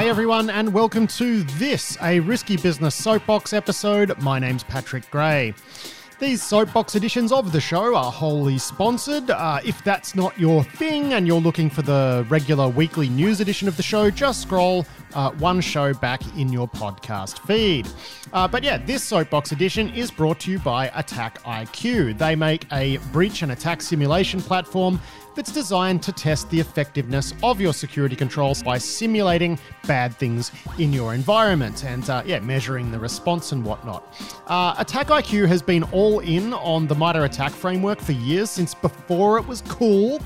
Hey everyone, and welcome to this, a Risky Business Soapbox episode. My name's Patrick Gray. These soapbox editions of the show are wholly sponsored. If that's not your thing and you're looking for the regular weekly news edition of the show, just scroll one show back in your podcast feed. But yeah, this soapbox edition is brought to you by Attack IQ. They make a breach and attack simulation platform that's designed to test the effectiveness of your security controls by simulating bad things in your environment and measuring the response and whatnot. Attack IQ has been all in on the MITRE ATT&CK framework for years, since before it was cool.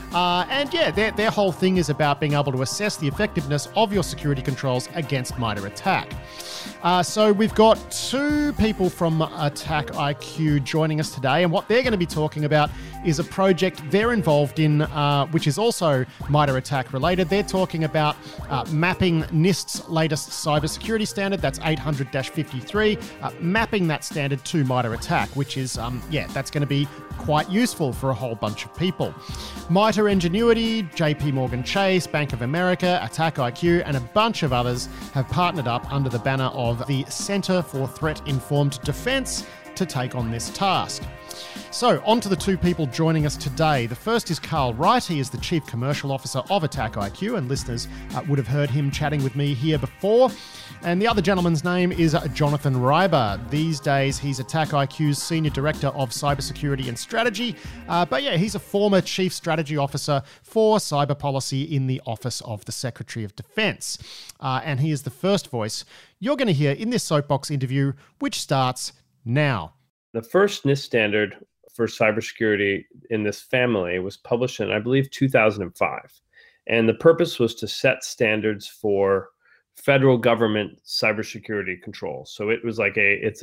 Their whole thing is about being able to assess the effectiveness of your security controls against MITRE ATT&CK. So we've got two people from Attack IQ joining us today, and what they're going to be talking about is a project they're involved in, which is also MITRE ATT&CK related. They're talking about mapping NIST's latest cybersecurity standard, that's 800-53, mapping that standard to MITRE ATT&CK, which is, that's going to be quite useful for a whole bunch of people. MITRE Ingenuity, JP Morgan Chase, Bank of America, Attack IQ, and a bunch of others have partnered up under the banner of the Center for Threat Informed Defense to take on this task. So, on to the two people joining us today. The first is Carl Wright. He is the Chief Commercial Officer of Attack IQ, and listeners would have heard him chatting with me here before. And the other gentleman's name is Jonathan Reiber. These days, he's Attack IQ's Senior Director of Cybersecurity and Strategy. He's a former Chief Strategy Officer for Cyber Policy in the Office of the Secretary of Defense. And he is the first voice you're going to hear in this soapbox interview, which starts now. The first NIST standard for cybersecurity in this family was published in, I believe, 2005. And the purpose was to set standards for federal government cybersecurity controls. So it was like it's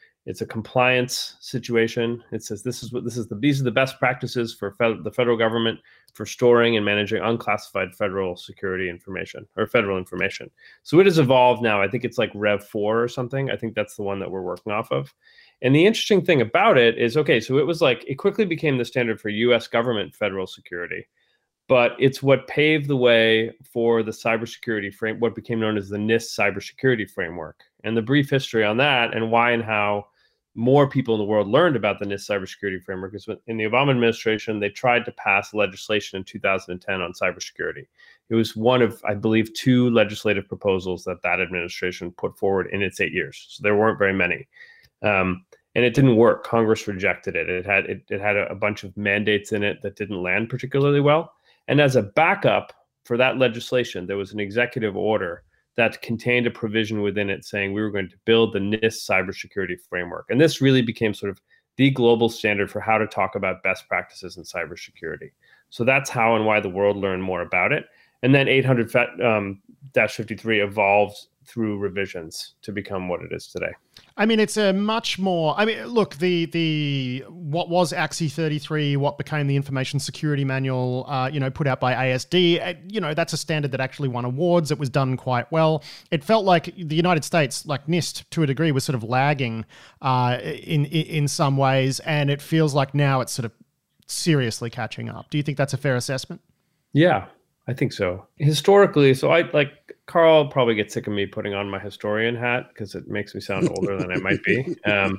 a compliance situation. It says these are the best practices for the federal government for storing and managing unclassified federal security information or federal information. So it has evolved now. I think it's like Rev 4 or something. I think that's the one that we're working off of. And the interesting thing about it is, so it was like, it quickly became the standard for US government federal security, but it's what paved the way for the cybersecurity frame, what became known as the NIST cybersecurity framework. And the brief history on that and why and how more people in the world learned about the NIST cybersecurity framework is in the Obama administration, they tried to pass legislation in 2010 on cybersecurity. It was one of, I believe, two legislative proposals that administration put forward in its 8 years. So there weren't very many. And it didn't work. Congress rejected it. It had a bunch of mandates in it that didn't land particularly well. And as a backup for that legislation, there was an executive order that contained a provision within it saying we were going to build the NIST cybersecurity framework. And this really became sort of the global standard for how to talk about best practices in cybersecurity. So that's how and why the world learned more about it. And then 800-53 evolved through revisions to become what it is today. I mean, it's a much more, look, the what was AXI 33, what became the Information Security Manual, put out by ASD, that's a standard that actually won awards. It was done quite well. It felt like the United States, like NIST to a degree, was sort of lagging in some ways. And it feels like now it's sort of seriously catching up. Do you think that's a fair assessment? Yeah, I think so. Historically, Carl probably gets sick of me putting on my historian hat because it makes me sound older than I might be.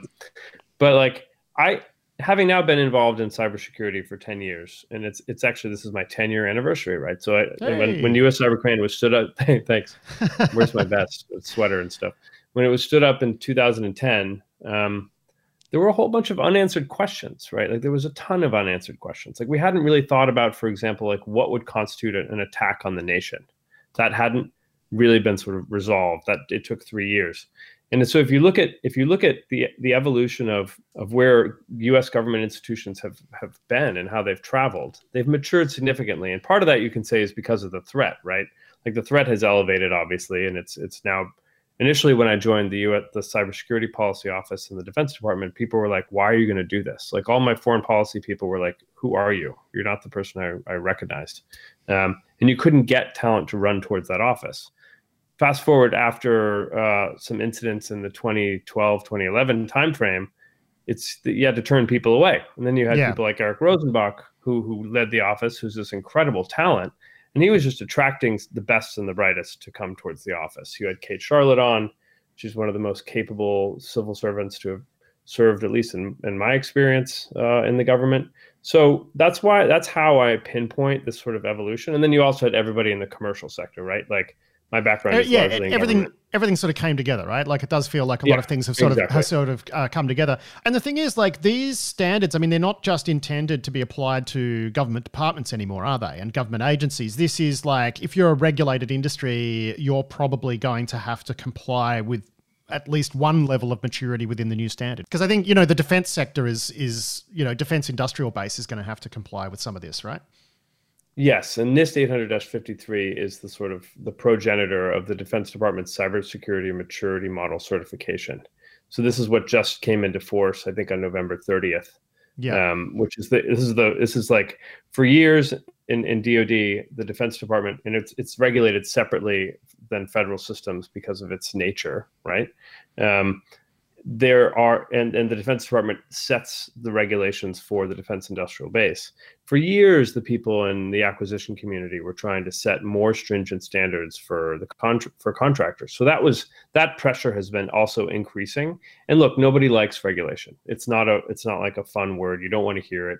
But having now been involved in cybersecurity for 10 years, and it's actually, this is my 10-year anniversary, right? So when US Cyber Command was stood up, thanks. Where's my vest, sweater and stuff? When it was stood up in 2010, there were a whole bunch of unanswered questions, right? Like there was a ton of unanswered questions. Like we hadn't really thought about, for example, like what would constitute an attack on the nation. That hadn't really been sort of resolved. That it took 3 years. And so if you look at the evolution of where US government institutions have been and how they've traveled, they've matured significantly. And part of that you can say is because of the threat, right? Like the threat has elevated, obviously, and it's now. Initially, when I joined the Cybersecurity Policy Office in the Defense Department, people were like, why are you going to do this? Like all my foreign policy people were like, who are you? You're not the person I recognized. And you couldn't get talent to run towards that office. Fast forward after some incidents in the 2012, 2011 timeframe, you had to turn people away. And then you had people like Eric Rosenbach, who led the office, who's this incredible talent. And he was just attracting the best and the brightest to come towards the office. You had Kate Charlotte on. She's one of the most capable civil servants to have served, at least in my experience, in the government. So that's how I pinpoint this sort of evolution. And then you also had everybody in the commercial sector, right? Like my background is largely in everything sort of came together, right? Like it does feel like a lot of things have sort of come together. And the thing is, like these standards, I mean, they're not just intended to be applied to government departments anymore, are they? And government agencies. This is like, if you're a regulated industry, you're probably going to have to comply with at least one level of maturity within the new standard. Because I think, the defense sector is defense industrial base is going to have to comply with some of this, right? Yes, and NIST 800-53 is the sort of the progenitor of the Defense Department's cybersecurity maturity model certification. So this is what just came into force, I think, on November 30th. Yeah. Which is this is like for years in DoD, the Defense Department, and it's regulated separately than federal systems because of its nature, right? There are, and the Defense Department sets the regulations for the defense industrial base. For years, the people in the acquisition community were trying to set more stringent standards for for contractors. So that pressure has been also increasing. And look, nobody likes regulation. It's not like a fun word. You don't want to hear it.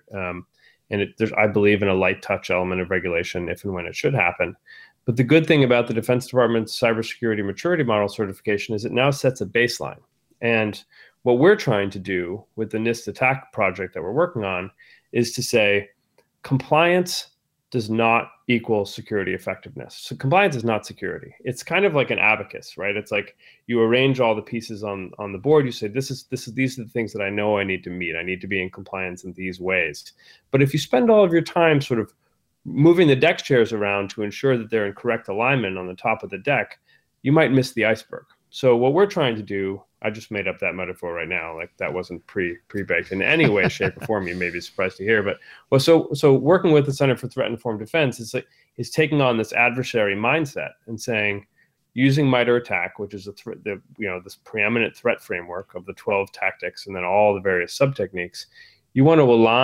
I believe in a light touch element of regulation if and when it should happen. But the good thing about the Defense Department's cybersecurity maturity model certification is it now sets a baseline. And what we're trying to do with the NIST attack project that we're working on is to say compliance does not equal security effectiveness. So compliance is not security. It's kind of like an abacus, right? It's like you arrange all the pieces on the board. You say, these are the things that I know I need to meet. I need to be in compliance in these ways. But if you spend all of your time sort of moving the deck chairs around to ensure that they're in correct alignment on the top of the deck, you might miss the iceberg. So what we're trying to do, I just made up that metaphor right now. Like that wasn't pre-baked in any way, shape, or form. You may be surprised to hear, but so working with the Center for Threat Informed Defense is taking on this adversary mindset and saying, using MITRE ATT&CK, which is this preeminent threat framework of the 12 tactics and then all the various sub-techniques, you want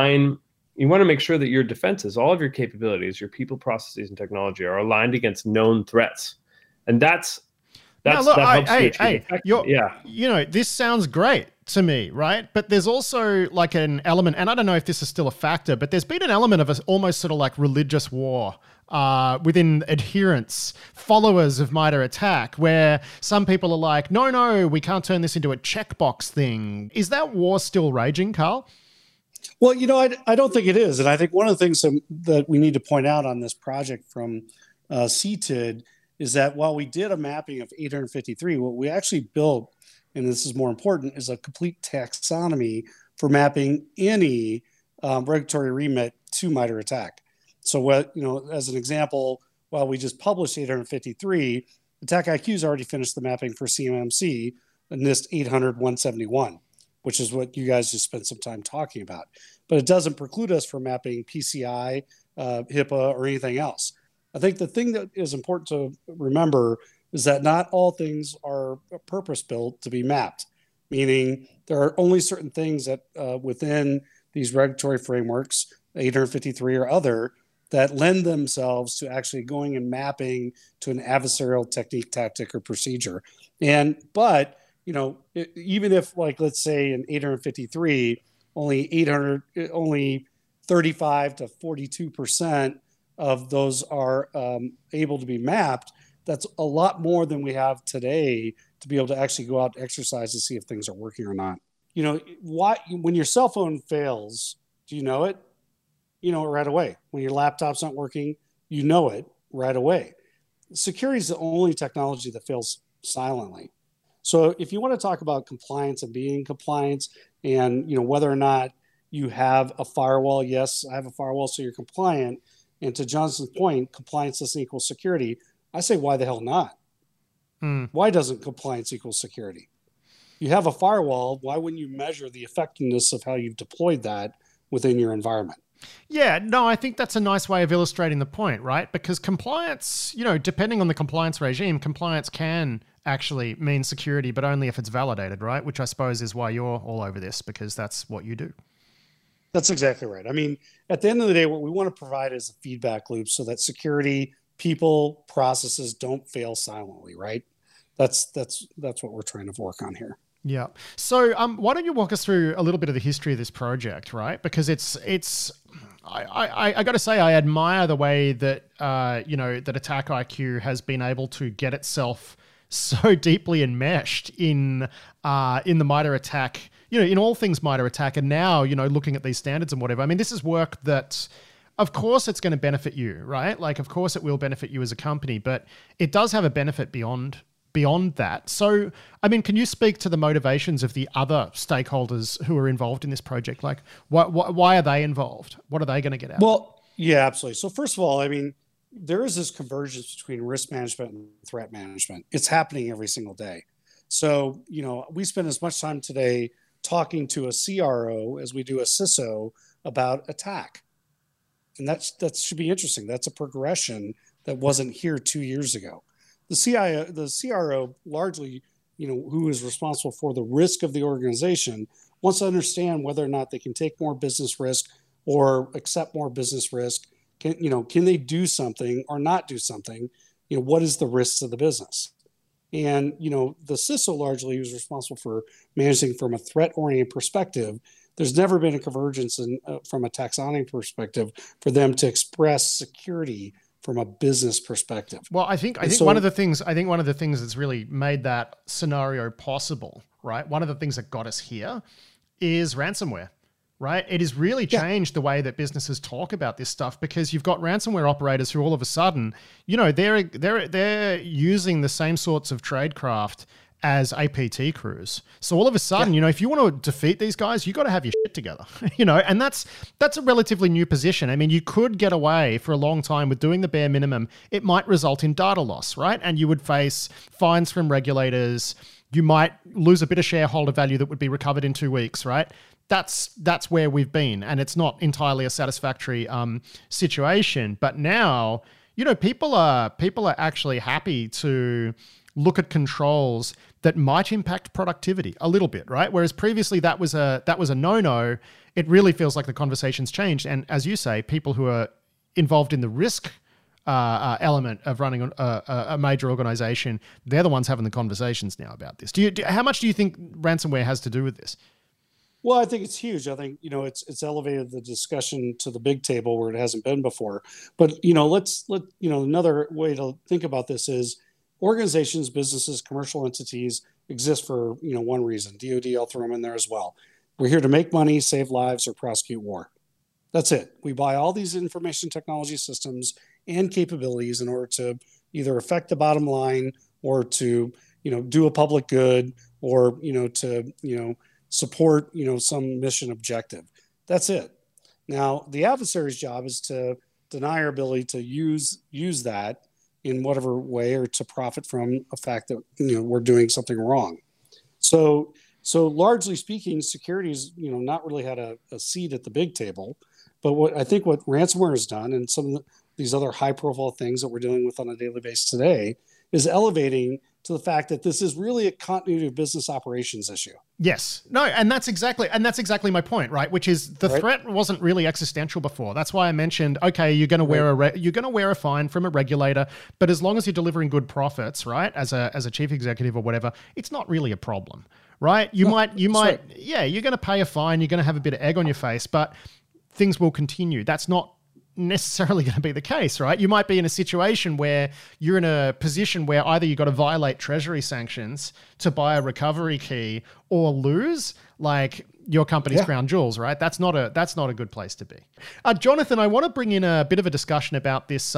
to make sure that your defenses, all of your capabilities, your people, processes, and technology are aligned against known threats, and that helps you achieve effect. This sounds great to me, right? But there's also like an element, and I don't know if this is still a factor, but there's been an element of almost sort of like religious war within adherents, followers of MITRE ATT&CK, where some people are like, no, we can't turn this into a checkbox thing. Is that war still raging, Carl? Well, I don't think it is. And I think one of the things that we need to point out on this project from CTID is that while we did a mapping of 853, what we actually built, and this is more important, is a complete taxonomy for mapping any regulatory remit to MITRE ATT&CK. So, as an example, while we just published 853, Attack IQ's already finished the mapping for CMMC, NIST 800-171, which is what you guys just spent some time talking about. But it doesn't preclude us from mapping PCI, HIPAA, or anything else. I think the thing that is important to remember is that not all things are purpose-built to be mapped, meaning there are only certain things that within these regulatory frameworks, 853 or other, that lend themselves to actually going and mapping to an adversarial technique, tactic, or procedure. But even if, like, let's say in 853, only 35 to 42% of those are able to be mapped, that's a lot more than we have today to be able to actually go out and exercise to see if things are working or not. When your cell phone fails, do you know it? You know it right away. When your laptop's not working, you know it right away. Security is the only technology that fails silently. So if you want to talk about compliance and being in compliance and whether or not you have a firewall, yes, I have a firewall, so you're compliant. And to Johnson's point, compliance doesn't equal security. I say, why the hell not? Why doesn't compliance equal security? You have a firewall. Why wouldn't you measure the effectiveness of how you've deployed that within your environment? Yeah, no, I think that's a nice way of illustrating the point, right? Because compliance, depending on the compliance regime, compliance can actually mean security, but only if it's validated, right? Which I suppose is why you're all over this, because that's what you do. That's exactly right. I mean, at the end of the day, what we want to provide is a feedback loop so that security people, processes don't fail silently, right? That's what we're trying to work on here. Yeah. So why don't you walk us through a little bit of the history of this project, right? Because I got to say, I admire the way that, that Attack IQ has been able to get itself so deeply enmeshed in the MITRE ATT&CK, in all things MITRE ATT&CK. And now, looking at these standards and whatever, I mean, this is work that, of course, it's going to benefit you, right? Like, of course, it will benefit you as a company, but it does have a benefit beyond that. So, I mean, can you speak to the motivations of the other stakeholders who are involved in this project? Like, why are they involved? What are they going to get out? Well, yeah, absolutely. So first of all, I mean, there is this convergence between risk management and threat management. It's happening every single day. So, we spend as much time today talking to a CRO as we do a CISO about attack. And that should be interesting. That's a progression that wasn't here 2 years ago. The CRO largely, who is responsible for the risk of the organization, wants to understand whether or not they can take more business risk or accept more business risk. Can they do something or not do something? What is the risks of the business? And, the CISO largely is responsible for managing from a threat-oriented perspective. There's never been a convergence from a taxonomy perspective for them to express security from a business perspective. Well, I think one of the things that's really made that scenario possible, right? One of the things that got us here is ransomware, right? It has really changed the way that businesses talk about this stuff, because you've got ransomware operators who all of a sudden, they're using the same sorts of tradecraft as APT crews. So all of a sudden, if you want to defeat these guys, you got to have your shit together, and that's a relatively new position. I mean, you could get away for a long time with doing the bare minimum. It might result in data loss, right? And you would face fines from regulators. You might lose a bit of shareholder value that would be recovered in 2 weeks, right? That's where we've been, and it's not entirely a satisfactory situation. But now, people are actually happy to look at controls that might impact productivity a little bit, right? Whereas previously that was a no-no. It really feels like the conversation's changed, and as you say, people who are involved in the risk element of running a major organization, they're the ones having the conversations now about this. How much do you think ransomware has to do with this? Well, I think it's huge. I think, it's elevated the discussion to the big table where it hasn't been before. But, another way to think about this is organizations, businesses, commercial entities exist for, one reason. DoD, I'll throw them in there as well. We're here to make money, save lives, or prosecute war. That's it. We buy all these information technology systems and capabilities in order to either affect the bottom line or to, do a public good or, to, support, some mission objective. That's it. Now, the adversary's job is to deny our ability to use that in whatever way or to profit from a fact that, we're doing something wrong. So largely speaking, security's, not really had a seat at the big table. But what ransomware has done, and some of these other high profile things that we're dealing with on a daily basis today, is elevating to the fact that this is really a continuity of business operations issue. Yes. No, and that's exactly my point, right? Which is the threat wasn't really existential before. That's why I mentioned, okay, you're going to wear a fine from a regulator, but as long as you're delivering good profits, right, as a chief executive or whatever, it's not really a problem, right? You're going to pay a fine, you're going to have a bit of egg on your face, but things will continue. That's not necessarily going to be the case, right? You might be in a situation where you're in a position where either you've got to violate treasury sanctions to buy a recovery key or lose like your company's crown jewels, right? That's not a good place to be. Jonathan, I want to bring in a bit of a discussion about this,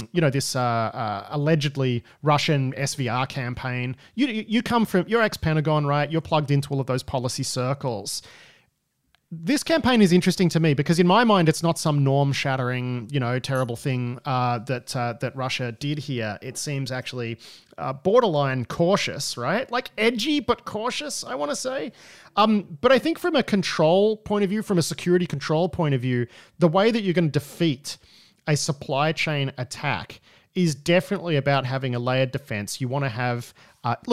allegedly Russian SVR campaign. You're ex-Pentagon, right? You're plugged into all of those policy circles. This campaign is interesting to me because in my mind, it's not some norm-shattering, terrible thing that Russia did here. It seems actually borderline cautious, right? Like edgy but cautious, I want to say. But I think from a control point of view, from a security control point of view, the way that you're going to defeat a supply chain attack is definitely about having a layered defense. You want to have,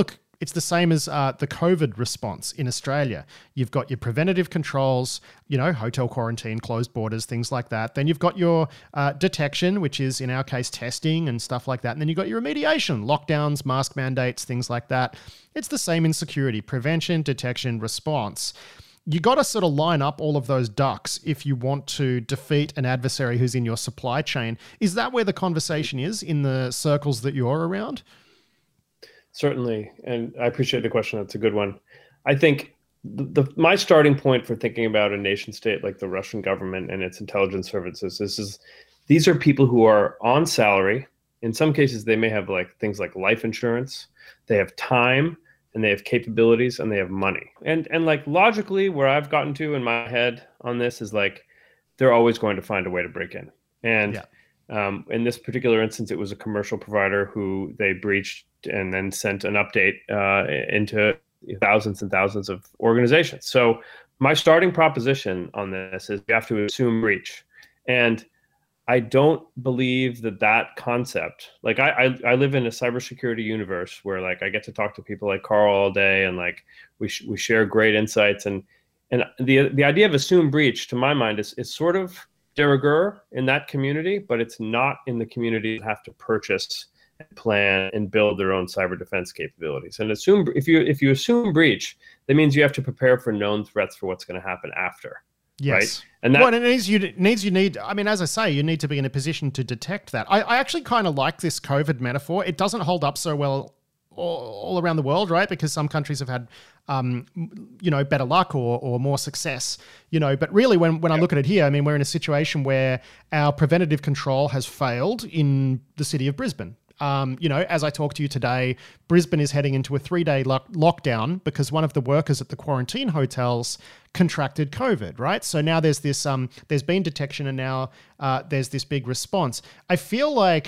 It's the same as the COVID response in Australia. You've got your preventative controls, hotel quarantine, closed borders, things like that. Then you've got your detection, which is in our case testing and stuff like that. And then you've got your remediation, lockdowns, mask mandates, things like that. It's the same in security: prevention, detection, response. You got to sort of line up all of those ducks if you want to defeat an adversary who's in your supply chain. Is that where the conversation is in the circles that you're around? Certainly. And I appreciate the question. That's a good one. I think my starting point for thinking about a nation state like the Russian government and its intelligence services these are people who are on salary. In some cases, they may have things like life insurance. They have time, and they have capabilities, and they have money. And logically, where I've gotten to in my head on this is they're always going to find a way to break in. And in this particular instance, it was a commercial provider who they breached and then sent an update into thousands and thousands of organizations. So my starting proposition on this is you have to assume breach. And I don't believe that concept, I live in a cybersecurity universe where I get to talk to people like Carl all day, and we share great insights, and the idea of assume breach to my mind is sort of de rigueur in that community, but it's not in the community that have to purchase and plan and build their own cyber defense capabilities. And if you assume breach, that means you have to prepare for known threats for what's going to happen after. Yes. Right? And as I say, you need to be in a position to detect that. I actually kind of like this COVID metaphor. It doesn't hold up so well all around the world, right? Because some countries have had, better luck or more success, but really when I look at it here, we're in a situation where our preventative control has failed in the city of Brisbane. As I talk to you today, Brisbane is heading into a 3-day lockdown because one of the workers at the quarantine hotels contracted COVID, right? So now there's this, there's been detection, and now there's this big response. I feel like,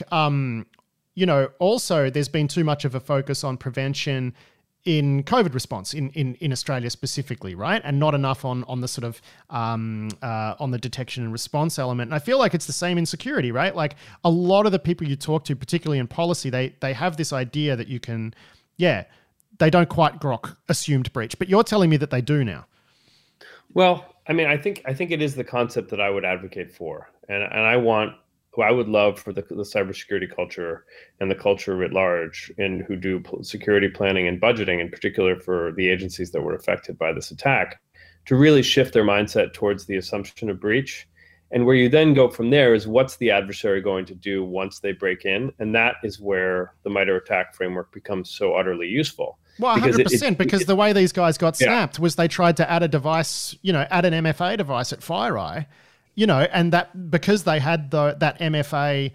also there's been too much of a focus on prevention in COVID response in Australia specifically, right? And not enough on the sort of on the detection and response element. And I feel like it's the same in security, right? Like a lot of the people you talk to, particularly in policy, they have this idea that you can, they don't quite grok assumed breach, but you're telling me that they do now. Well, I think it is the concept that I would advocate for, and I would love for the cybersecurity culture and the culture writ large, and who do security planning and budgeting, in particular for the agencies that were affected by this attack, to really shift their mindset towards the assumption of breach. And where you then go from there is, what's the adversary going to do once they break in? And that is where the MITRE ATT&CK framework becomes so utterly useful. Well, 100%, because the way these guys got snapped was they tried to add a device, add an MFA device at FireEye, and that because they had that MFA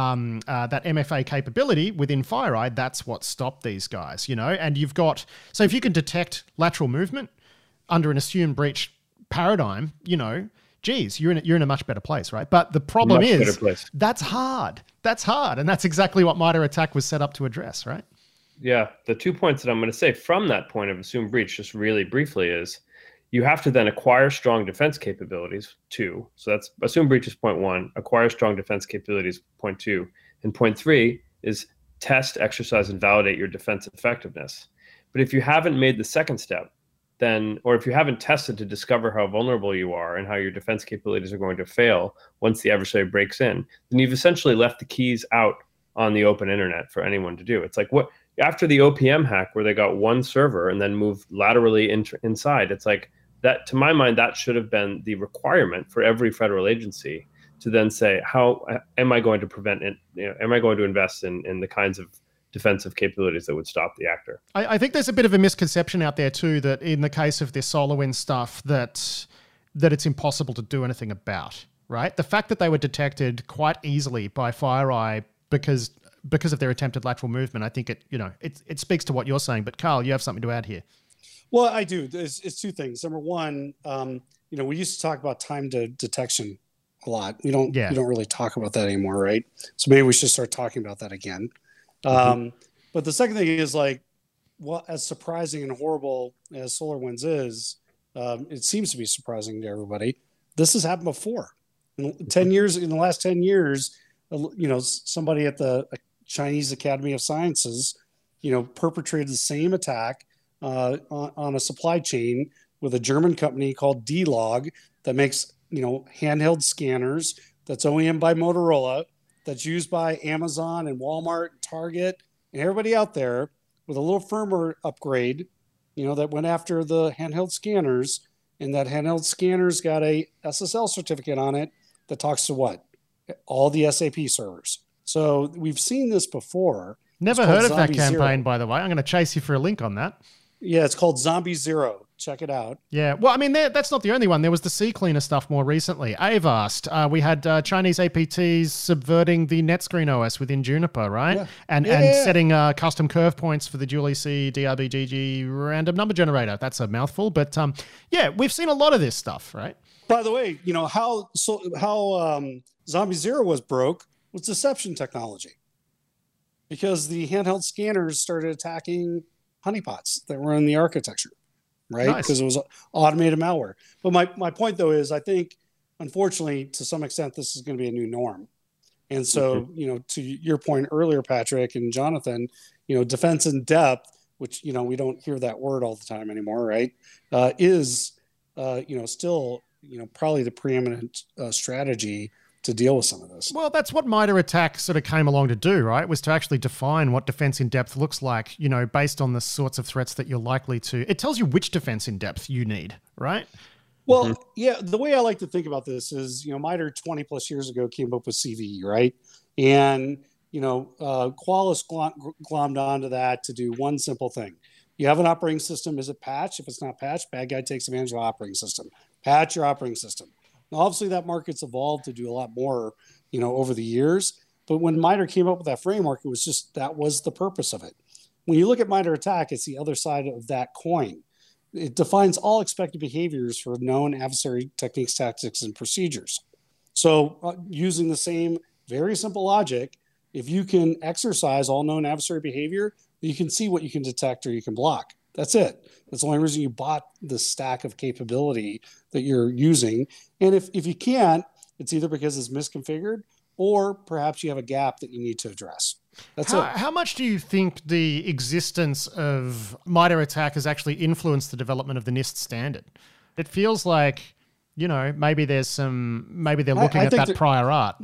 capability within FireEye, that's what stopped these guys, and you've got, so if you can detect lateral movement under an assumed breach paradigm, geez, you're in a much better place, right? But the problem is that's hard. And that's exactly what MITRE ATT&CK was set up to address, right? Yeah. The 2 points that I'm going to say from that point of assumed breach, just really briefly, is you have to then acquire strong defense capabilities, 2. So that's assumed breach is point 1, acquire strong defense capabilities, point 2. And point 3 is test, exercise, and validate your defense effectiveness. But if you haven't made the second step, or if you haven't tested to discover how vulnerable you are and how your defense capabilities are going to fail once the adversary breaks in, then you've essentially left the keys out on the open internet for anyone to do. It's like after the OPM hack, where they got one server and then moved laterally inside, it's like that, to my mind, that should have been the requirement for every federal agency to then say, how am I going to prevent it? Am I going to invest in the kinds of defensive capabilities that would stop the actor? I think there's a bit of a misconception out there too, that in the case of this SolarWinds stuff, that it's impossible to do anything about, right? The fact that they were detected quite easily by FireEye because of their attempted lateral movement, I think it speaks to what you're saying. But Carl, you have something to add here. Well, I do. It's 2 things. Number one, we used to talk about time to detection a lot. We don't really talk about that anymore, right? So maybe we should start talking about that again. But the second thing is, as surprising and horrible as SolarWinds is, it seems to be surprising to everybody. This has happened before. In the last 10 years, somebody at the Chinese Academy of Sciences perpetrated the same attack on a supply chain with a German company called D-Log that makes, handheld scanners, that's OEM by Motorola, that's used by Amazon and Walmart, Target, and everybody out there, with a little firmware upgrade, that went after the handheld scanners, and that handheld scanners got a SSL certificate on it that talks to what? All the SAP servers. So we've seen this before. Never heard of that campaign, by the way. I'm going to chase you for a link on that. Yeah, it's called Zombie Zero. Check it out. Yeah, well, I mean, that's not the only one. There was the CCleaner stuff more recently. Avast. We had Chinese APTs subverting the NetScreen OS within Juniper, right? Yeah. And setting custom curve points for the Julie C DRBGG random number generator. That's a mouthful, but yeah, we've seen a lot of this stuff, right? By the way, how Zombie Zero was broke was deception technology, because the handheld scanners started attacking honeypots that were in the architecture, right? Because it was automated malware. But my point, though, is I think, unfortunately, to some extent, this is going to be a new norm. And so, to your point earlier, Patrick and Jonathan, defense in depth, which, we don't hear that word all the time anymore, right, is, still, probably the preeminent strategy to deal with some of this. Well, that's what MITRE ATT&CK sort of came along to do, right? Was to actually define what defense in depth looks like, based on the sorts of threats that you're likely to. It tells you which defense in depth you need, right? Well, yeah, the way I like to think about this is, MITRE 20 plus years ago came up with CVE, right? And, Qualys glommed onto that to do one simple thing. You have an operating system. Is it patched? If it's not patched, bad guy takes advantage of the operating system. Patch your operating system. Now, obviously, that market's evolved to do a lot more, over the years. But when MITRE came up with that framework, it was just that was the purpose of it. When you look at MITRE ATT&CK, it's the other side of that coin. It defines all expected behaviors for known adversary techniques, tactics, and procedures. So using the same very simple logic, if you can exercise all known adversary behavior, you can see what you can detect or you can block. That's it. That's the only reason you bought the stack of capability that you're using. And if you can't, it's either because it's misconfigured or perhaps you have a gap that you need to address. That's it. How much do you think the existence of MITRE ATT&CK has actually influenced the development of the NIST standard? It feels like, maybe they're looking at that prior art,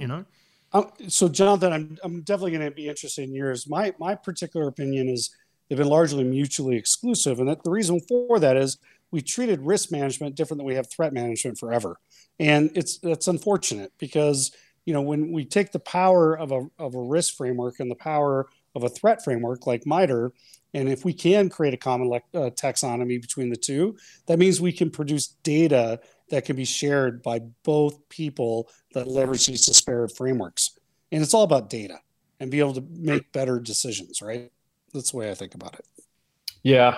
So, Jonathan, I'm definitely going to be interested in yours. My particular opinion is they've been largely mutually exclusive. And the reason for that is we treated risk management different than we have threat management forever. And it's unfortunate because, when we take the power of a risk framework and the power of a threat framework like MITRE, and if we can create a common taxonomy between the two, that means we can produce data that can be shared by both people that leverage these disparate frameworks. And it's all about data and be able to make better decisions, right? That's the way I think about it. Yeah.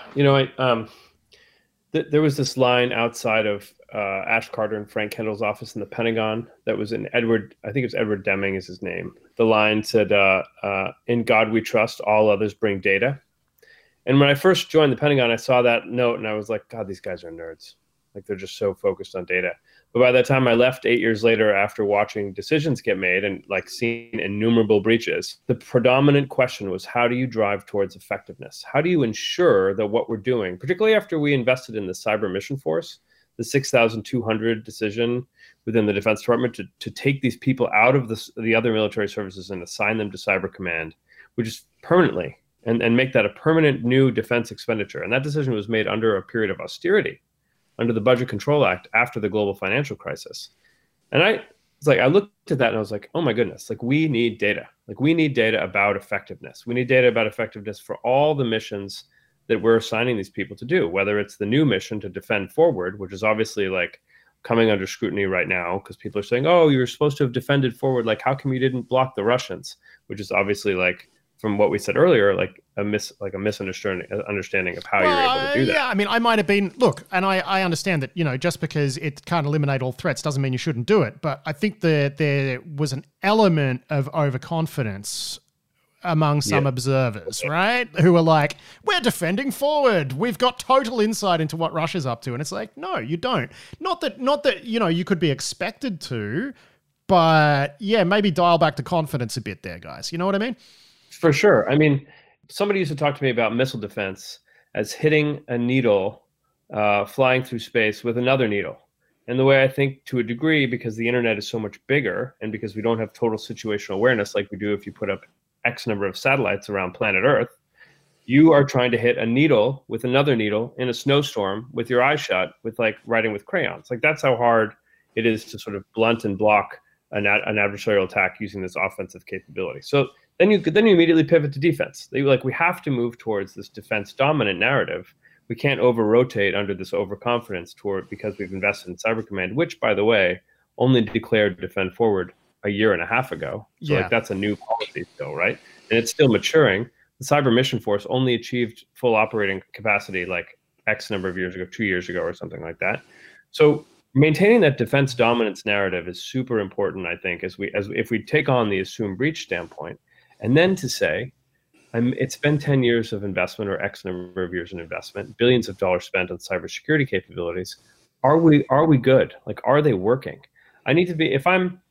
There was this line outside of Ash Carter and Frank Kendall's office in the Pentagon that was in I think it was Edward Deming is his name. The line said, in God we trust, all others bring data. And when I first joined the Pentagon, I saw that note and I was like, God, these guys are nerds. Like they're just so focused on data. But by the time I left 8 years later, after watching decisions get made and like seeing innumerable breaches, the predominant question was, how do you drive towards effectiveness? How do you ensure that what we're doing, particularly after we invested in the Cyber Mission Force, the 6,200 decision within the Defense Department to take these people out of the other military services and assign them to Cyber Command, which is permanently, and make that a permanent new defense expenditure. And that decision was made under a period of austerity, under the Budget Control Act after the global financial crisis. And I looked at that and I was like, oh my goodness, like we need data. Like we need data about effectiveness. We need data about effectiveness for all the missions that we're assigning these people to do, whether it's the new mission to defend forward, which is obviously like coming under scrutiny right now because people are saying, oh, you're supposed to have defended forward. Like, how come you didn't block the Russians? Which is obviously like, from what we said earlier, like a misunderstanding of how you're able to do that. Yeah, I mean, I might have been, look, and I understand that, just because it can't eliminate all threats doesn't mean you shouldn't do it. But I think that there was an element of overconfidence among some observers, right? Who were like, we're defending forward. We've got total insight into what Russia's up to. And it's like, no, you don't. Not that, you could be expected to, but yeah, maybe dial back the confidence a bit there, guys. You know what I mean? For sure. I mean, somebody used to talk to me about missile defense as hitting a needle flying through space with another needle. And the way I think, to a degree, because the internet is so much bigger and because we don't have total situational awareness like we do if you put up X number of satellites around planet Earth, you are trying to hit a needle with another needle in a snowstorm with your eyes shut, with like writing with crayons. Like that's how hard it is to sort of blunt and block an adversarial attack using this offensive capability. So then you immediately pivot to defense. We have to move towards this defense dominant narrative. We can't over-rotate under this overconfidence because we've invested in Cyber Command, which, by the way, only declared Defend Forward a year and a half ago. So like that's a new policy still, right? And it's still maturing. The Cyber Mission Force only achieved full operating capacity like X number of years ago, 2 years ago or something like that. So maintaining that defense dominance narrative is super important, I think, as if we take on the assumed breach standpoint, and then to say, it's been 10 years of investment or X number of years in investment, billions of dollars spent on cybersecurity capabilities. Are we good? Like, are they working? I need to be, if I'm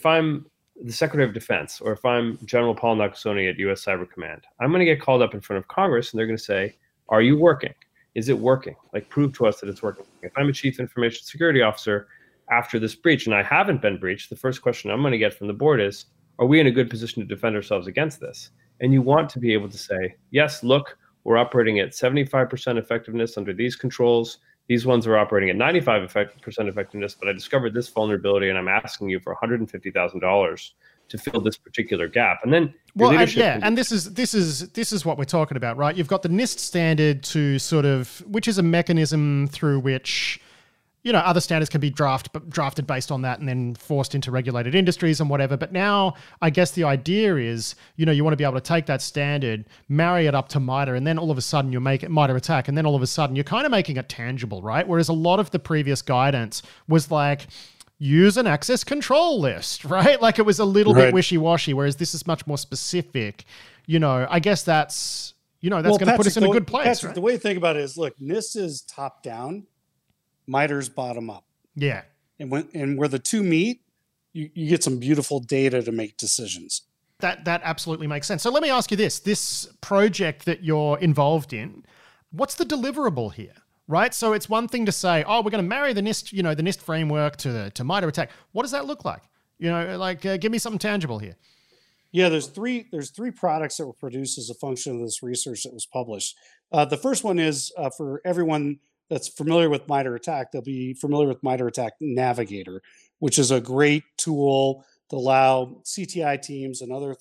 the Secretary of Defense, or if I'm General Paul Nakasone at U.S. Cyber Command, I'm going to get called up in front of Congress and they're going to say, are you working? Is it working? Like, prove to us that it's working. If I'm a Chief Information Security Officer after this breach and I haven't been breached, the first question I'm going to get from the board is, are we in a good position to defend ourselves against this? And you want to be able to say, yes, look, we're operating at 75% effectiveness under these controls. These ones are operating at 95% effectiveness, but I discovered this vulnerability and I'm asking you for $150,000 to fill this particular gap. And then and this is what we're talking about, right? You've got the NIST standard to sort of, which is a mechanism through which, you know, other standards can be drafted based on that and then forced into regulated industries and whatever. But now I guess the idea is, you know, you want to be able to take that standard, marry it up to MITRE, and then all of a sudden you make it MITRE ATT&CK, and then all of a sudden you're kind of making it tangible, right? Whereas a lot of the previous guidance was like, use an access control list, right? Like it was a little bit wishy-washy, whereas this is much more specific. You know, I guess that's going to put us in a good place. Patrick, right? The way to think about it is, look, NIST is top down, MITRE's bottom up. Yeah. And where the two meet, you get some beautiful data to make decisions. That absolutely makes sense. So let me ask you this project that you're involved in, what's the deliverable here? Right? So it's one thing to say, oh, we're going to marry the NIST, you know, the NIST framework to MITRE ATT&CK. What does that look like? You know, like give me something tangible here. Yeah, there's three products that were produced as a function of this research that was published. The first one is for everyone that's familiar with MITRE ATT&CK, they'll be familiar with MITRE ATT&CK Navigator, which is a great tool to allow CTI teams and other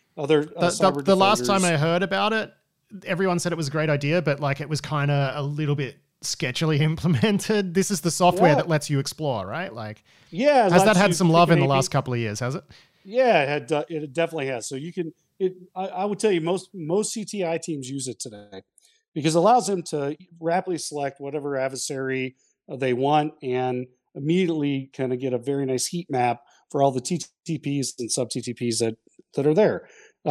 cyber the last time I heard about it, everyone said it was a great idea, but like it was kind of a little bit sketchily implemented. This is the software that lets you explore, right? Like, has that had some love in the last couple of years? Has it? Yeah, it definitely has. So you can. I would tell you most CTI teams use it today because it allows them to rapidly select whatever adversary they want and immediately kind of get a very nice heat map for all the TTPs and sub TTPs that are there.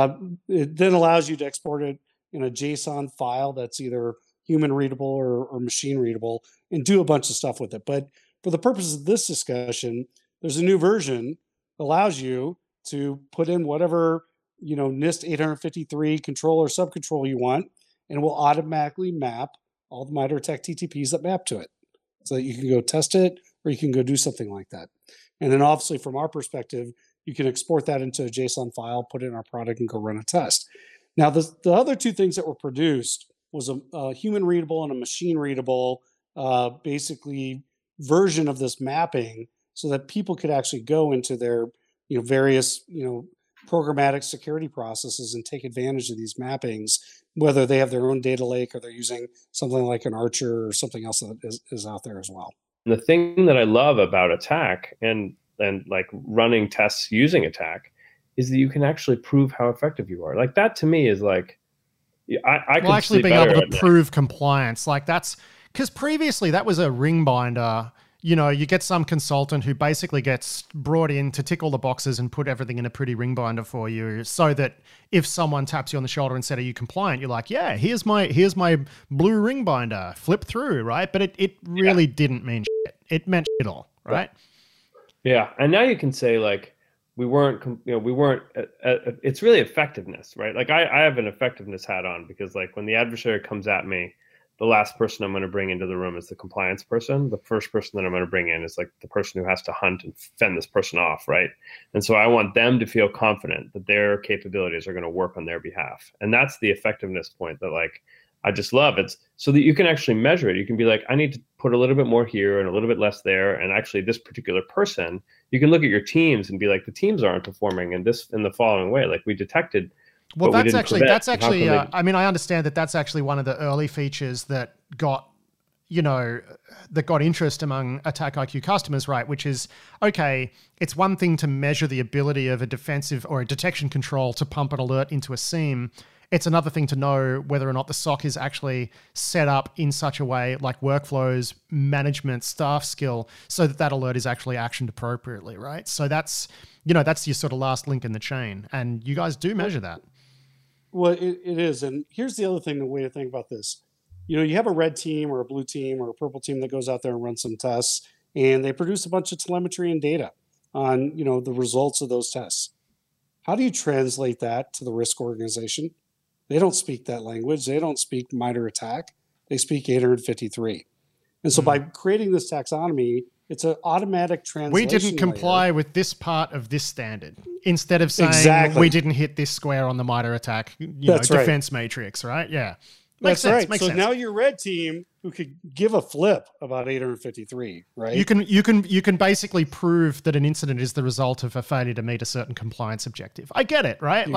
It then allows you to export it in a JSON file that's either human readable or machine readable and do a bunch of stuff with it. But for the purpose of this discussion, there's a new version that allows you to put in whatever, you know, NIST 853 control or subcontrol you want, and it will automatically map all the MITRE ATT&CK TTPs that map to it. So that you can go test it or you can go do something like that. And then obviously from our perspective, you can export that into a JSON file, put it in our product and go run a test. Now, the other two things that were produced was a human readable and a machine readable, basically version of this mapping, so that people could actually go into their, you know, various, you know, programmatic security processes and take advantage of these mappings, whether they have their own data lake or they're using something like an Archer or something else that is out there as well. The thing that I love about ATT&CK and like running tests using ATT&CK is that you can actually prove how effective you are. Like that to me is like, I can actually being able to prove compliance. Like that's because previously that was a ring binder. You know, you get some consultant who basically gets brought in to tick all the boxes and put everything in a pretty ring binder for you, so that if someone taps you on the shoulder and said, "Are you compliant?" You're like, "Yeah, here's my blue ring binder. Flip through," right? But it really didn't mean shit. It meant shit all, right? Yeah, and now you can say like, it's really effectiveness, right? Like I have an effectiveness hat on, because like when the adversary comes at me, the last person I'm going to bring into the room is the compliance person. The first person that I'm going to bring in is like the person who has to hunt and fend this person off, right? And so I want them to feel confident that their capabilities are going to work on their behalf. And that's the effectiveness point that like I just love. It's so that you can actually measure it. You can be like, I need to put a little bit more here and a little bit less there. And actually this particular person, you can look at your teams and be like, the teams aren't performing in the following way. Like we detected. Well, that's actually, I mean, I understand that that's actually one of the early features that got interest among Attack IQ customers, right? Which is, okay, it's one thing to measure the ability of a defensive or a detection control to pump an alert into a SIEM. It's another thing to know whether or not the SOC is actually set up in such a way, like workflows, management, staff skill, so that alert is actually actioned appropriately, right? So that's your sort of last link in the chain. And you guys do measure that. Well, it is. And here's the other thing, the way to think about this. You have a red team or a blue team or a purple team that goes out there and runs some tests, and they produce a bunch of telemetry and data on, the results of those tests. How do you translate that to the risk organization? They don't speak that language. They don't speak MITRE ATT&CK. They speak 853. And so by creating this taxonomy, it's an automatic translation. We didn't comply with this part of this standard. Instead of saying we didn't hit this square on the MITRE ATT&CK, defense matrix, right? Yeah. Makes sense. Makes sense. Now your red team, who could give a flip about 853, right? You can basically prove that an incident is the result of a failure to meet a certain compliance objective. I get it, right?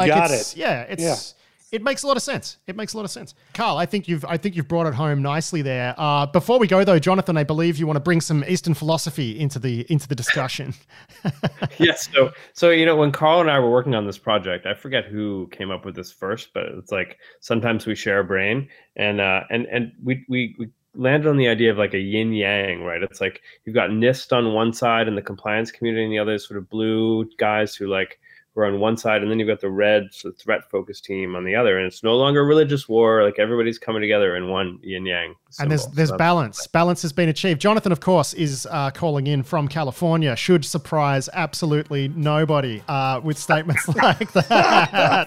It makes a lot of sense. It makes a lot of sense. Carl, I think you've brought it home nicely there. Before we go though, Jonathan, I believe you want to bring some Eastern philosophy into the discussion. Yes. So when Carl and I were working on this project, I forget who came up with this first, but it's like sometimes we share a brain, and we landed on the idea of like a yin yang, right? It's like you've got NIST on one side and the compliance community, and the other sort of blue guys who we're on one side, and then you've got the red threat focused team on the other, and it's no longer a religious war. Like everybody's coming together in one yin yang symbol. And there's balance. Balance has been achieved. Jonathan, of course, is calling in from California. Should surprise absolutely nobody with statements like that.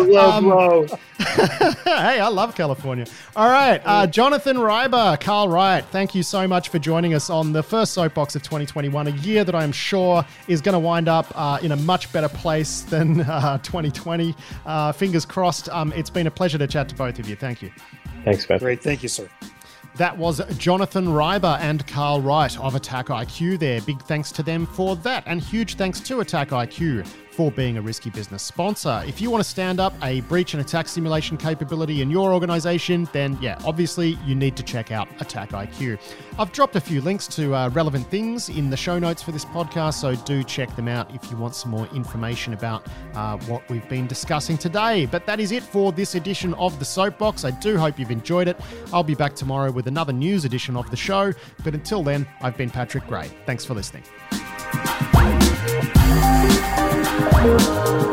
Hey, I love California. All right, Jonathan Reiber, Carl Wright, thank you so much for joining us on the first Soapbox of 2021, a year that I'm sure is going to wind up in a much better place than 2020. Fingers crossed. It's been a pleasure to chat to both of you. Thank you. Thanks, Pat. Great. Thank you, sir. That was Jonathan Reiber and Carl Wright of Attack IQ there. Big thanks to them for that. And huge thanks to Attack IQ for being a Risky Business sponsor. If you want to stand up a breach and attack simulation capability in your organization, then obviously you need to check out Attack IQ. I've dropped a few links to relevant things in the show notes for this podcast, so do check them out if you want some more information about what we've been discussing today. But that is it for this edition of the Soapbox. I do hope you've enjoyed it. I'll be back tomorrow with another news edition of the show. But until then, I've been Patrick Gray. Thanks for listening.